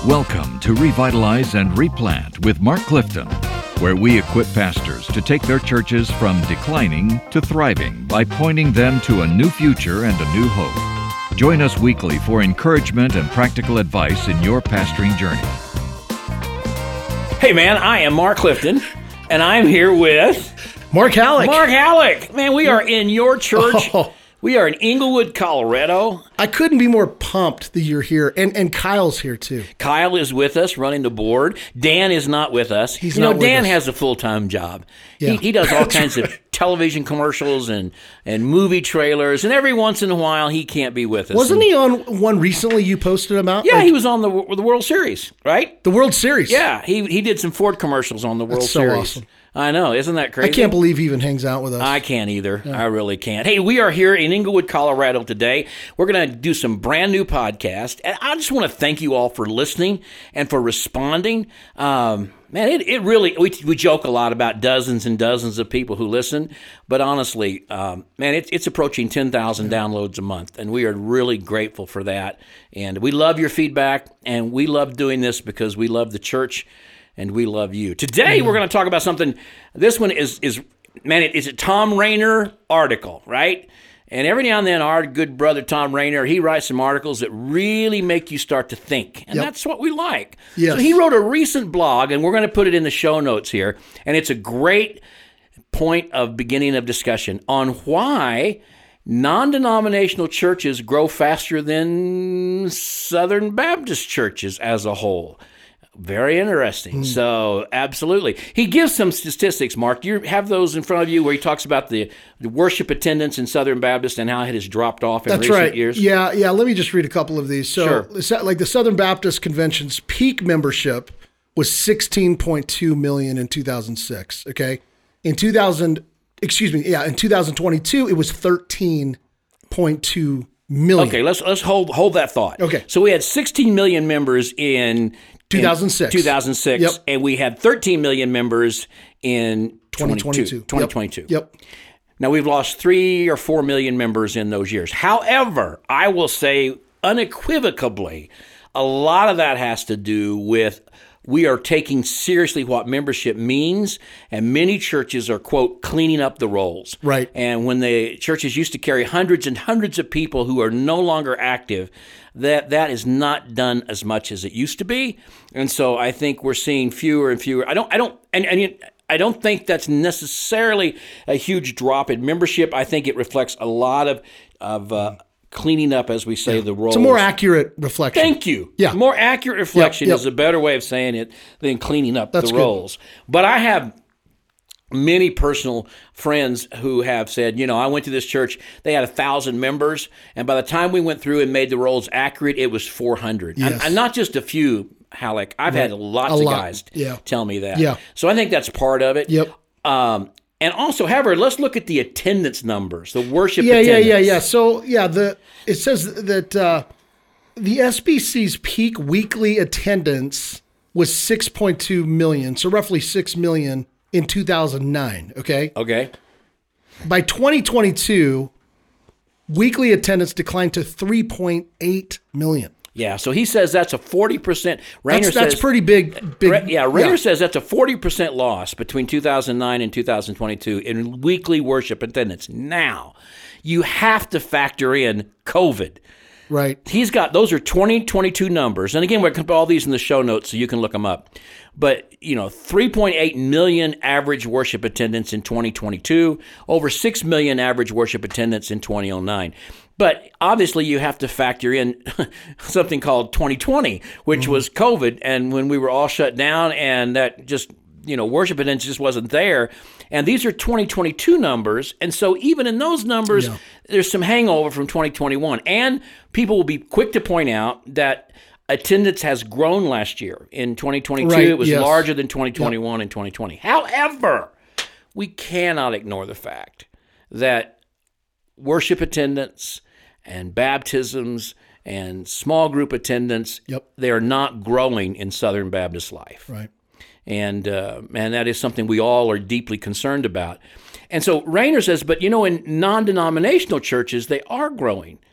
Welcome to Revitalize and Replant with Mark Clifton, where we equip pastors to take their churches from declining to thriving by pointing them to a new future and a new hope. Join us weekly for encouragement and practical advice in your pastoring journey. Hey man, I am Mark Clifton, and I'm here with Mark Halleck. Mark Halleck. Man, we are in your church. We are in Englewood, Colorado. I couldn't be more pumped that you're here, and Kyle's here too. Kyle is with us running the board. Dan is not with us. He's not with Dan us. has a full-time job. Yeah. He does all kinds of television commercials and movie trailers, and every once in a while he can't be with us. Wasn't he on one recently you posted about? Yeah, he was on the World Series, right? The World Series. Yeah, he did some Ford commercials on the World That's so Series. awesome. I know, isn't that crazy? I can't believe he even hangs out with us. I can't either. I really can't. Hey, we are here in Englewood, Colorado today. We're going to do some brand new podcast. And I just want to thank you all for listening and for responding. Man, it really, we joke a lot about dozens and dozens of people who listen. But honestly, man, it's approaching 10,000 downloads a month. And we are really grateful for that. And we love your feedback. And we love doing this because we love the church. And we love you. Today, we're going to talk about something. This one is a Thom Rainer article, right? And every now and then, our good brother Thom Rainer, he writes some articles that really make you start to think. And that's what we like. Yes. So he wrote a recent blog, and we're going to put it in the show notes here. And it's a great point of beginning of discussion on why non-denominational churches grow faster than Southern Baptist churches as a whole. Very interesting. So, absolutely. He gives some statistics, Mark. Do you have those in front of you where he talks about the worship attendance in Southern Baptist and how it has dropped off in recent years? Yeah. Let me just read a couple of these. So, like the Southern Baptist Convention's peak membership was 16.2 million in 2006. Okay, in 2022 it was 13.2 million. Okay, let's hold that thought. Okay, so we had 16 million members in 2006. Yep. And we had 13 million members in 2022. Yep. Now, we've lost 3 or 4 million members in those years. However, I will say unequivocally, a lot of that has to do with we are taking seriously what membership means, and many churches are, quote, cleaning up the rolls. Right. And when the churches used to carry hundreds and hundreds of people who are no longer active, that is not done as much as it used to be. And so I think we're seeing fewer and fewer. I don't think that's necessarily a huge drop in membership. I think it reflects a lot of cleaning up, as we say, the roles. It's a more accurate reflection. Thank you. Yeah. More accurate reflection Yep. is a better way of saying it than cleaning up That's the good. roles. But I have many personal friends who have said, I went to this church, they had 1,000 members, and by the time we went through and made the rolls accurate, it was 400. Yes. And not just a few, Halleck. I've had lots of guys tell me that. Yeah. So I think that's part of it. Yep. And also, however, let's look at the attendance numbers, the worship attendance. Yeah. So, it says that the SBC's peak weekly attendance was 6.2 million, so roughly 6 million in 2009, okay? Okay. By 2022, weekly attendance declined to 3.8 million. Yeah, so he says that's a 40%. That's pretty big. Rainer says that's a 40% loss between 2009 and 2022 in weekly worship attendance. Now, you have to factor in COVID. Right. He's got, those are 2022 numbers. And again, we're going to put all these in the show notes so you can look them up. But, 3.8 million average worship attendance in 2022, over 6 million average worship attendance in 2009. But obviously you have to factor in something called 2020, which was COVID, and when we were all shut down and that just, worship attendance just wasn't there. And these are 2022 numbers, and so even in those numbers, there's some hangover from 2021. And people will be quick to point out that attendance has grown last year. In 2022, it was larger than 2021 and 2020. However, we cannot ignore the fact that worship attendance and baptisms and small group attendance, they are not growing in Southern Baptist life. Right. And that is something we all are deeply concerned about. And so Rainer says, but in non-denominational churches, they are growing.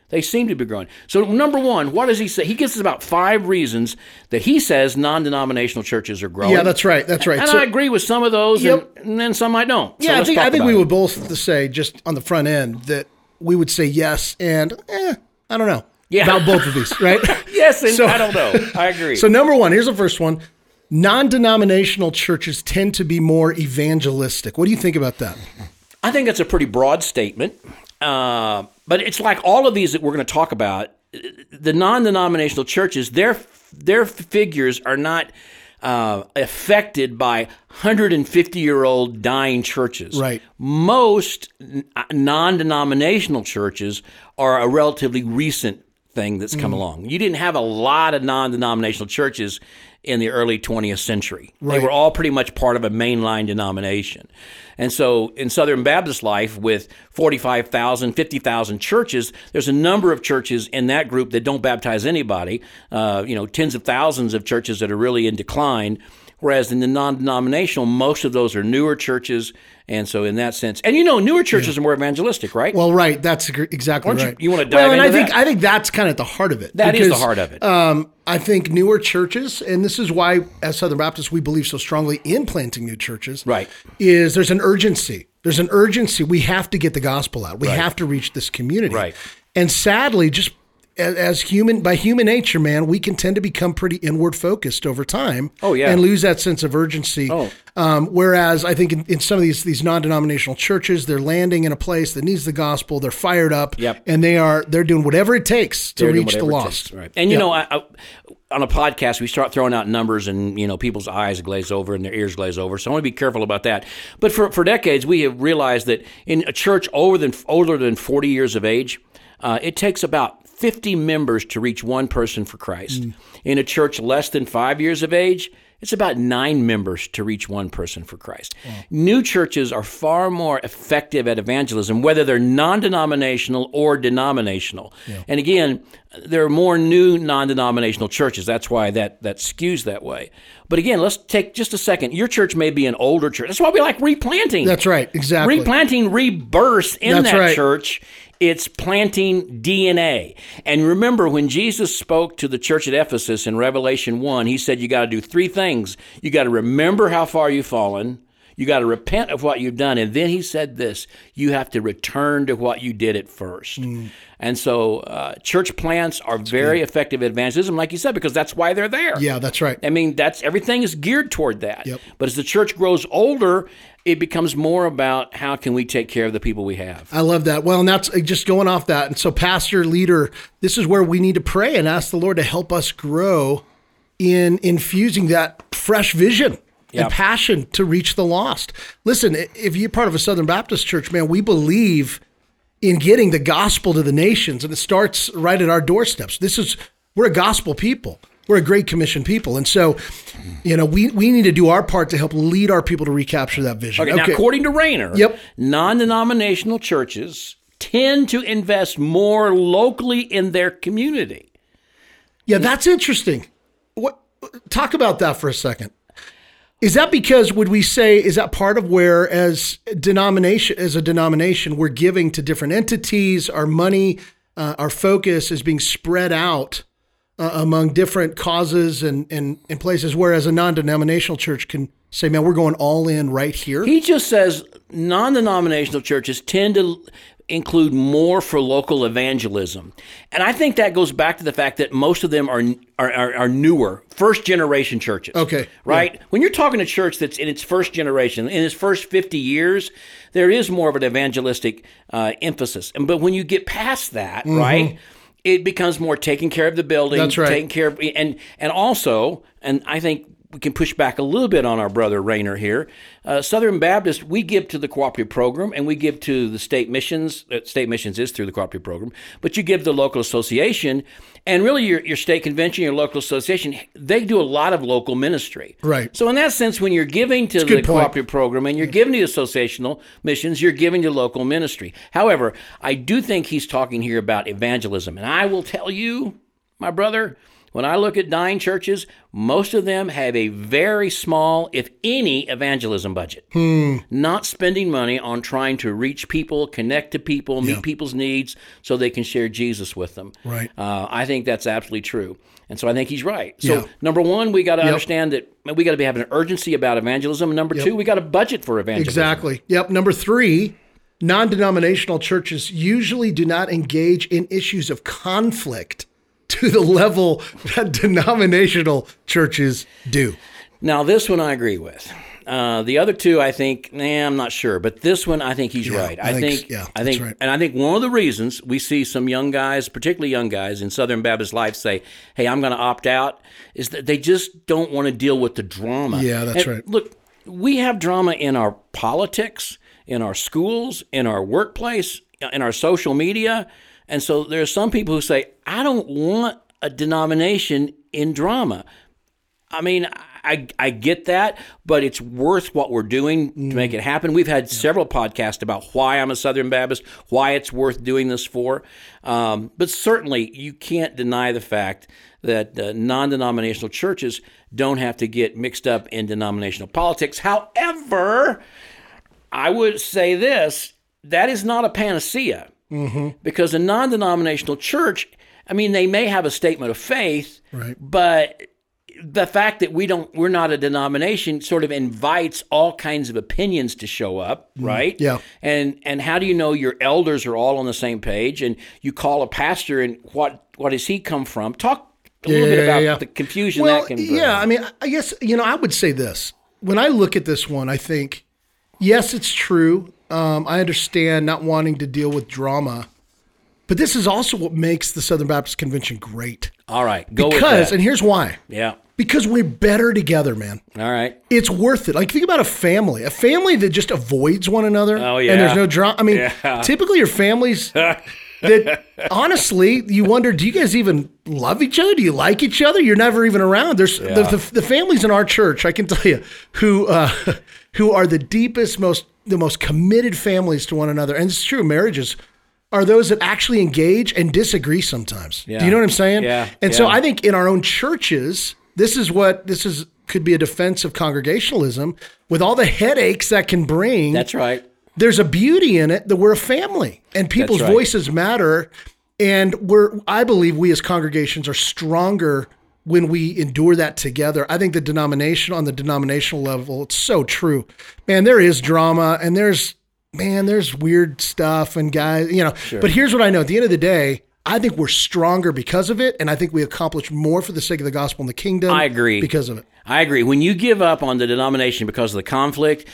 They seem to be growing. So number one, what does he say? He gives us about 5 reasons that he says non-denominational churches are growing. Yeah, that's right. That's right. And So- I agree with some of those, Yep. and then some I don't. So Yeah, let's I talk think about we it. would both say, just on the front end, that we would say yes and I don't know about both of these, right? Yes, and I don't know. I agree. So number one, here's the first one. Non-denominational churches tend to be more evangelistic. What do you think about that? I think that's a pretty broad statement, but it's like all of these that we're going to talk about. The non-denominational churches, their figures are not affected by 150-year-old dying churches. Right. Most non-denominational churches are a relatively recent thing that's come along. You didn't have a lot of non-denominational churches in the early 20th century. They were all pretty much part of a mainline denomination. And so in Southern Baptist life, with 45,000, 50,000 churches, there's a number of churches in that group that don't baptize anybody, tens of thousands of churches that are really in decline. Whereas in the non-denominational, most of those are newer churches. And so in that sense, and newer churches are more evangelistic, right? Well, right. That's exactly right. You want to dive into that? I think that's kind of at the heart of it. That is the heart of it. I think newer churches, and this is why, as Southern Baptists, we believe so strongly in planting new churches, Right. is there's an urgency. There's an urgency. We have to get the gospel out. We have to reach this community. Right. And sadly, just by human nature, man, we can tend to become pretty inward focused over time. Oh, yeah. And lose that sense of urgency. Oh. Whereas I think in some of these non-denominational churches, they're landing in a place that needs the gospel. They're fired up. Yep. And they're doing whatever it takes to reach the lost. Right. And I, on a podcast, we start throwing out numbers, and people's eyes glaze over and their ears glaze over. So I want to be careful about that. But for decades, we have realized that in a church older than 40 years of age, it takes about 50 members to reach one person for Christ. In a church less than 5 years of age, it's about 9 members to reach one person for Christ. New churches are far more effective at evangelism, whether they're non-denominational or denominational. And again, there are more new non-denominational churches. That's why that skews that way. But again, let's take just a second. Your church may be an older church. That's why we like replanting. That's right. Exactly. Replanting rebirths in That's that right. church. It's planting DNA. And remember, when Jesus spoke to the church at Ephesus in Revelation 1, he said you got to do 3 things. You got to remember how far you've fallen. You got to repent of what you've done. And then he said this, you have to return to what you did at first. And so church plants are very effective at evangelism, like you said, because that's why they're there. Yeah, that's right. I mean, everything is geared toward that. Yep. But as the church grows older, it becomes more about how can we take care of the people we have. I love that. Well, and that's just going off that. And so, pastor, leader, this is where we need to pray and ask the Lord to help us grow in infusing that fresh vision and passion to reach the lost. Listen, if you're part of a Southern Baptist church, man, we believe in getting the gospel to the nations, and it starts right at our doorsteps. We're a gospel people. We're a Great Commission people. And so, we need to do our part to help lead our people to recapture that vision. Okay. Now, according to Rayner, non-denominational churches tend to invest more locally in their community. Yeah, that's interesting. Talk about that for a second. Is that because, is that part of where as a denomination, we're giving to different entities, our money, our focus is being spread out among different causes and places, whereas a non-denominational church can say, man, we're going all in right here? He just says non-denominational churches tend to include more for local evangelism. And I think that goes back to the fact that most of them are newer, first-generation churches. Okay. Right? Yeah. When you're talking a church that's in its first generation, in its first 50 years, there is more of an evangelistic emphasis. But when you get past that, right, it becomes more taking care of the building. That's right. Taking care of, and also, and I think we can push back a little bit on our brother Rayner here. Southern Baptist, we give to the cooperative program, and we give to the state missions. State missions is through the cooperative program, but you give the local association, and really your state convention, your local association, they do a lot of local ministry. Right. So in that sense, when you're giving to the cooperative program and you're giving to associational missions, you're giving to local ministry. However, I do think he's talking here about evangelism, and I will tell you, my brother, When I look at dying churches, most of them have a very small, if any, evangelism budget. Not spending money on trying to reach people, connect to people, meet people's needs so they can share Jesus with them. Right. I think that's absolutely true. And so I think he's right. So number one, we got to understand that we got to be having an urgency about evangelism. And number two, we got a budget for evangelism. Exactly. Yep. Number three, non-denominational churches usually do not engage in issues of conflict to the level that denominational churches do. Now, this one I agree with. The other two, I think, I'm not sure, but this one, I think he's right. I think, right. And I think one of the reasons we see some young guys, particularly young guys in Southern Baptist life, say, "Hey, I'm going to opt out," is that they just don't want to deal with the drama. Yeah, that's right. Look, we have drama in our politics, in our schools, in our workplace, in our social media, and so there are some people who say, "I don't want a denomination in drama." I mean, I get that, but it's worth what we're doing to make it happen. We've had several podcasts about why I'm a Southern Baptist, why it's worth doing this for. But certainly you can't deny the fact that non-denominational churches don't have to get mixed up in denominational politics. However, I would say this, that is not a panacea. Because a non-denominational church, I mean, they may have a statement of faith, but the fact that we're not a denomination sort of invites all kinds of opinions to show up, right? Yeah. And how do you know your elders are all on the same page? And you call a pastor, and what does he come from? Talk a little bit about the confusion that can bring. Yeah, I mean, I guess, I would say this. When I look at this one, I think, yes, it's true. I understand not wanting to deal with drama, but this is also what makes the Southern Baptist Convention great. All right, go with that. And here's why. Yeah. Because we're better together, man. All right. It's worth it. Like, think about a family that just avoids one another. Oh, yeah. And there's no drama. I mean, typically your families that, honestly, you wonder, do you guys even love each other? Do you like each other? You're never even around. There's the families in our church, I can tell you, who are the deepest, the most committed families to one another. And it's true, marriages are those that actually engage and disagree sometimes. Yeah. Do you know what I'm saying? Yeah. And so I think in our own churches, this could be a defense of congregationalism with all the headaches that can bring. That's right. There's a beauty in it that we're a family and people's voices matter. And I believe we as congregations are stronger when we endure that together. I think on the denominational level, it's so true. Man, there is drama and there's weird stuff and guys, Sure. But here's what I know. At the end of the day, I think we're stronger because of it, and I think we accomplish more for the sake of the gospel and the kingdom. I agree. Because of it. I agree. When you give up on the denomination because of the conflict,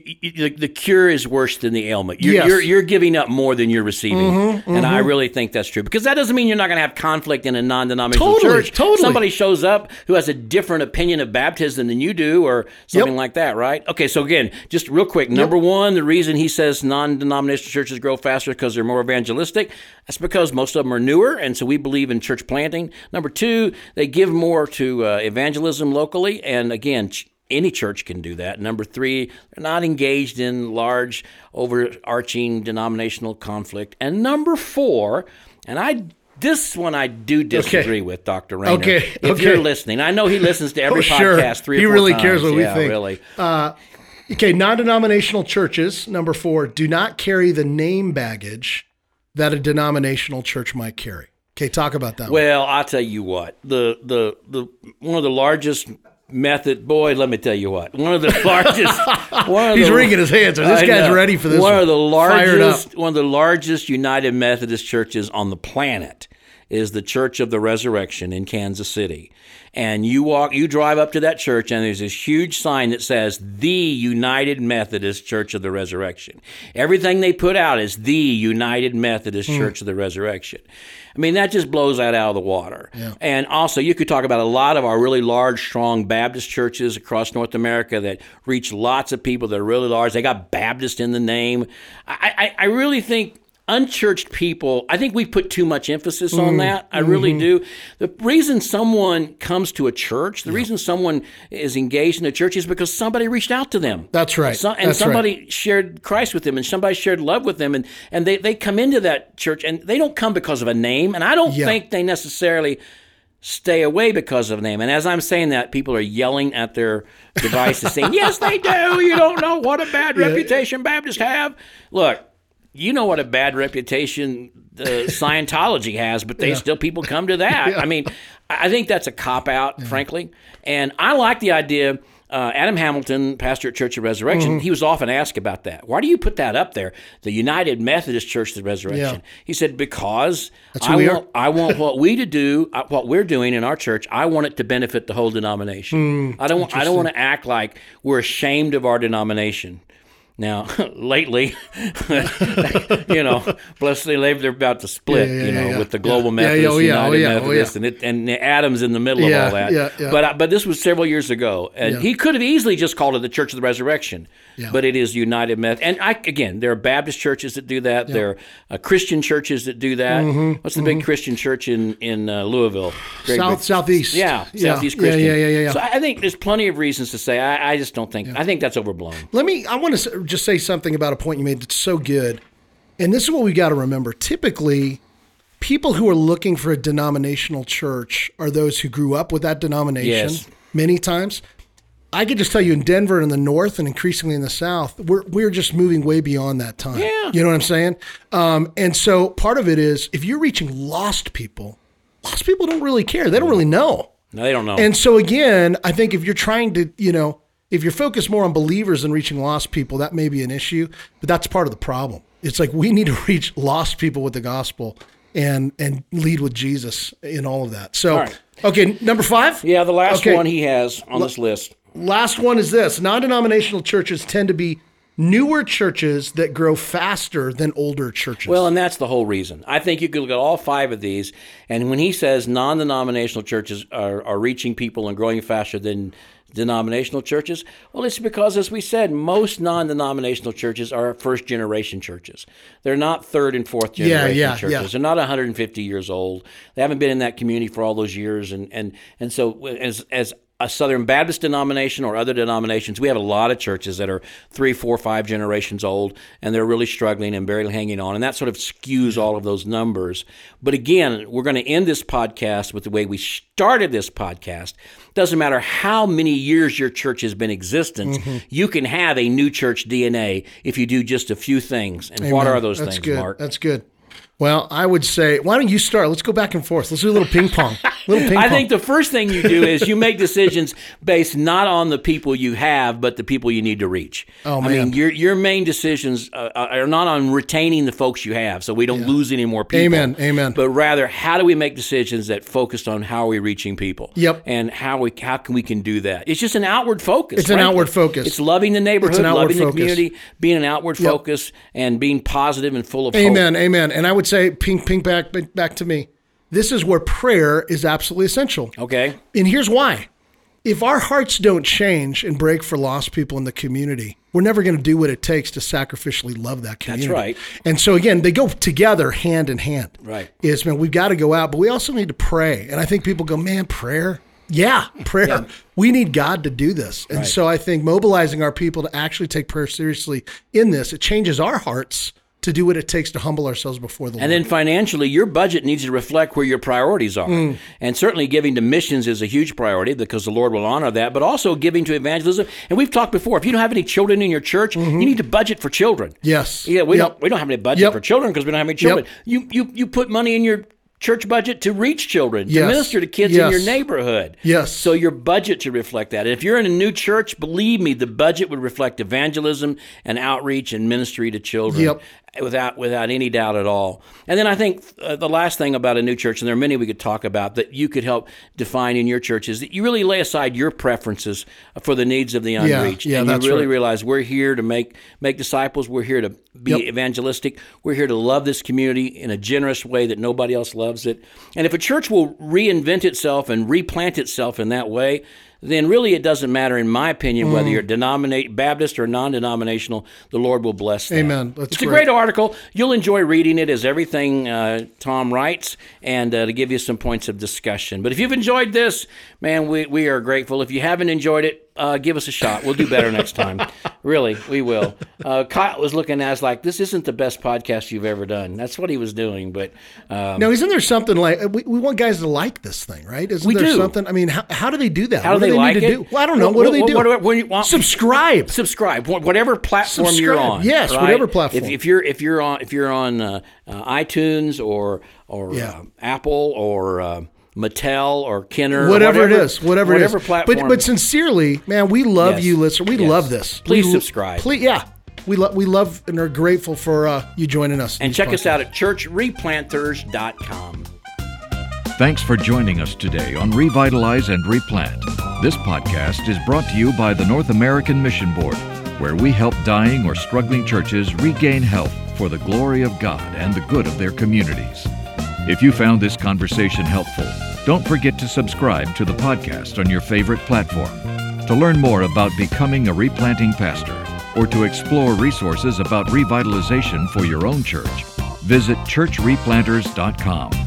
the cure is worse than the ailment. You're giving up more than you're receiving, and I really think that's true. Because that doesn't mean you're not going to have conflict in a non-denominational church. Totally. Somebody shows up who has a different opinion of baptism than you do, or something like that, right? Okay, so again, just real quick. Number one, the reason he says non-denominational churches grow faster because they're more evangelistic. That's because most of them are newer, and so we believe in church planting. Number two, they give more to evangelism locally. And again, any church can do that. Number three, they're not engaged in large, overarching denominational conflict. And number four, this one I do disagree with, Dr. Rayner. If you're listening, I know he listens to every podcast 3 or 4 times. He really cares what we think. Really. Okay, non-denominational churches, number 4, do not carry the name baggage that a denominational church might carry. Okay, talk about that. Well, I'll tell you what. The one of the largest method, boy, let me tell you what. One of the largest. He's wringing his hands. This guy's ready for this. One of the largest United Methodist churches on the planet is the Church of the Resurrection in Kansas City. And you drive up to that church, and there's this huge sign that says, the United Methodist Church of the Resurrection. Everything they put out is the United Methodist Church of the Resurrection. I mean, that just blows that out of the water. Yeah. And also, you could talk about a lot of our really large, strong Baptist churches across North America that reach lots of people that are really large. They got Baptist in the name. I really think unchurched people, I think we put too much emphasis on that. I really do. The reason someone comes to a church, the reason someone is engaged in a church is because somebody reached out to them. That's right. Somebody shared Christ with them, and somebody shared love with them, and they come into that church, and they don't come because of a name, and I don't think they necessarily stay away because of the name. And as I'm saying that, people are yelling at their devices saying, yes, they do. You don't know what a bad reputation Baptists have. Look, you know what a bad reputation Scientology has, but people come to that. I mean, I think that's a cop-out, frankly. And I like the idea. Adam Hamilton, pastor at Church of Resurrection, he was often asked about that. Why do you put that up there? The United Methodist Church of the Resurrection. He said, because I want what we're doing in our church, I want it to benefit the whole denomination. I don't want to act like we're ashamed of our denomination. Now, lately, bless they're about to split, with the Global Methodist, United Methodist, and Adam's in the middle of all that. But this was several years ago, and he could have easily just called it the Church of the Resurrection, but it is United Methodist. And there are Baptist churches that do that. There are Christian churches that do that. What's the big Christian church in Louisville? Southeast. Southeast Christian. So I think there's plenty of reasons to say I just don't think I think that's overblown. I want to just say something about a point you made that's so good. And this is what we got to remember. Typically, people who are looking for a denominational church are those who grew up with that denomination many times. I could just tell you in Denver and in the north and increasingly in the south, we're just moving way beyond that time. Yeah. You know what I'm saying? And so part of it is if you're reaching lost people don't really care. They don't really know. No, they don't know. And so again, I think if you're trying to, if you're focused more on believers than reaching lost people, that may be an issue, but that's part of the problem. It's like we need to reach lost people with the gospel and lead with Jesus in all of that. So, right. Okay, number 5? Yeah, the last one he has on this list. Last one is this. Non-denominational churches tend to be newer churches that grow faster than older churches. Well, and that's the whole reason. I think you could look at all 5 of these, and when he says non-denominational churches are reaching people and growing faster than denominational churches, well, it's because, as we said, most non-denominational churches are first-generation churches. They're not third and fourth generation churches. Yeah. They're not 150 years old. They haven't been in that community for all those years, and so as a Southern Baptist denomination or other denominations, we have a lot of churches that are 3, 4, 5 generations old, and they're really struggling and barely hanging on, and that sort of skews all of those numbers. But again, we're going to end this podcast with the way we started this podcast. Doesn't matter how many years your church has been in existence, you can have a new church DNA if you do just a few things. And what are those things, good. Mark? That's good. Well, I would say, why don't you start? Let's go back and forth. Let's do a little ping pong. I think the first thing you do is you make decisions based not on the people you have, but the people you need to reach. Oh, man. I mean, your main decisions are not on retaining the folks you have, so we don't lose any more people. Amen. But rather, how do we make decisions that focus on how are we reaching people? Yep. And how can we do that? It's just an outward focus. It's an outward focus. It's loving the neighborhood, loving the community, being an outward focus, and being positive and full of hope. Amen. And I would say, ping back to me. This is where prayer is absolutely essential. Okay. And here's why. If our hearts don't change and break for lost people in the community, we're never going to do what it takes to sacrificially love that community. That's right. And so again, they go together hand in hand. Right. We've got to go out, but we also need to pray. And I think people go, man, prayer? Yeah, prayer. Yeah. We need God to do this. And so I think mobilizing our people to actually take prayer seriously in this, it changes our hearts to do what it takes to humble ourselves before the Lord. And then financially, your budget needs to reflect where your priorities are. And certainly giving to missions is a huge priority because the Lord will honor that, but also giving to evangelism. And we've talked before, if you don't have any children in your church, you need to budget for children. Yes. Yeah, we don't have any budget for children because we don't have any children. You put money in your church budget to reach children, to minister to kids in your neighborhood. Yes. So your budget should reflect that. And if you're in a new church, believe me, the budget would reflect evangelism and outreach and ministry to children without any doubt at all. And then I think the last thing about a new church, and there are many we could talk about that you could help define in your church, is that you really lay aside your preferences for the needs of the unreached. And you really realize we're here to make disciples. We're here to be evangelistic. We're here to love this community in a generous way that nobody else loves it. And if a church will reinvent itself and replant itself in that way, then really it doesn't matter, in my opinion, whether you're Baptist or non-denominational. The Lord will bless that. Amen. It's a great article. You'll enjoy reading it, as everything Tom writes, and to give you some points of discussion. But if you've enjoyed this, man, we are grateful. If you haven't enjoyed it, give us a shot. We'll do better next time. Really, we will. Kyle was looking at us like, this isn't the best podcast you've ever done. That's what he was doing. But now, isn't there something like we want guys to like this thing, right? Isn't there something? I mean, how do they do that? How do they like need to it? do? Well, I don't know. What do they do? Subscribe. Whatever platform you're on. Yes, right? Whatever platform. If you're on iTunes or Apple or Mattel or Kenner, whatever it is, whatever platform. But sincerely, man, we love you, listener. We love this. Please subscribe. Please, we love and are grateful for you joining us. And check us out at churchreplanters.com. Thanks for joining us today on Revitalize and Replant. This podcast is brought to you by the North American Mission Board, where we help dying or struggling churches regain health for the glory of God and the good of their communities. If you found this conversation helpful, don't forget to subscribe to the podcast on your favorite platform. To learn more about becoming a replanting pastor or to explore resources about revitalization for your own church, visit churchreplanters.com.